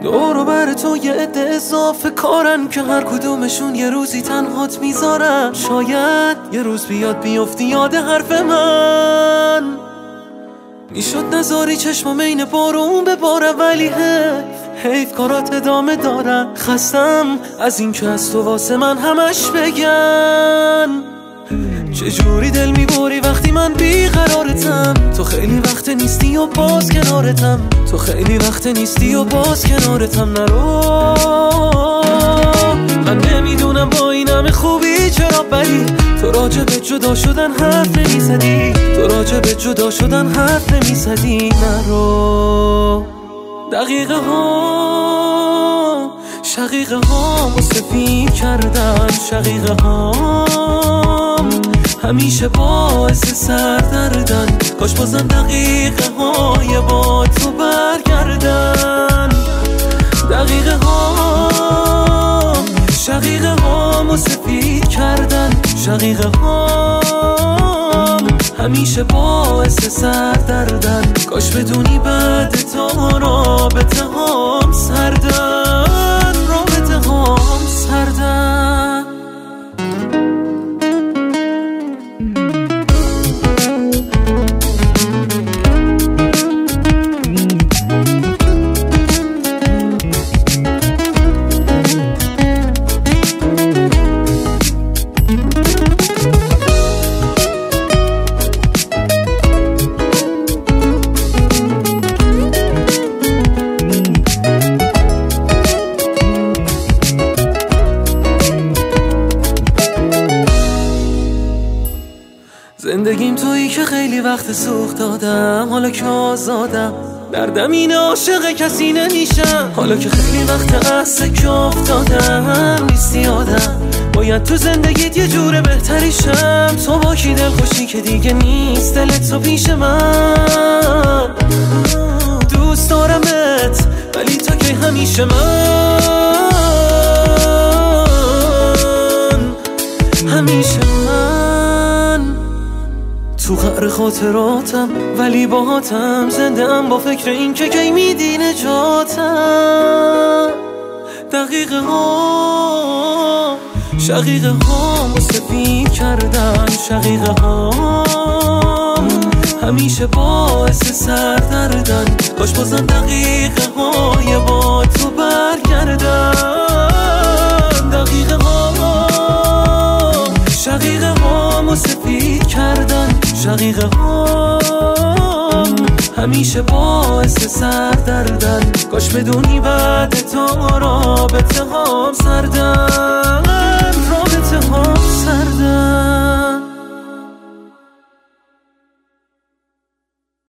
دور و بر تو یه عده اضافه کارن که هر کدومشون یه روزی تنهات میذارن. شاید یه روز بیاد بیفتی یاد حرف من، میشد نذاری چشمام این بارون بباره، ولی حیف کارات ادامه دارن. خستم از این که از تو واسه من همش بگن. چجوری دل میبری وقتی من بیقرارتم؟ تو خیلی وقت نیستی و باز کنارتم، تو خیلی وقت نیستی و باز کنارتم. نرو، من نمیدونم با این همه خوبی چرا، ولی تو راجع به جدا شدن حرف نمیزدی، تو راجع به جدا شدن حرف نمیزدی. نرو، دقیقه ها شقیقه ها سفید کردن، شقیقه ها همیشه باعث سردردن. کاش بازم دقیقه های با تو برگردن. دقیقه ها شقیقه ها سفید کردن، شقیقه ها همیشه باعث سردردن. کاش بدونی بعد تو رابطه هام سردن، رابطه هام سردن. زندگیم تویی که خیلی وقت سوخت دادم، حالا که آزادم دردم این عاشق کسی نمیشم. حالا که خیلی وقت از سکه افتادم نیستی آدم، باید تو زندگیت یه جور بهتری شم. تو با کی دل خوشی که دیگه نیست دلت تو پیش من. دوست دارمت ولی تا که همیشه من، همیشه من تو قعر خاطراتم، ولی باهاتم زنده ام با فکر این که کی میدی نجاتم. دقیقه ها شقیقه ها سفید کردن، شقیقه ها همیشه باعث سردردن. کاش بازم دقیقه های با تو برگردن. دقیقه ها شقیقه ها سفید کردن، شقیقه ها همیشه باعث سردردن. کاش بدونی بعد تو رابطه هام سردن.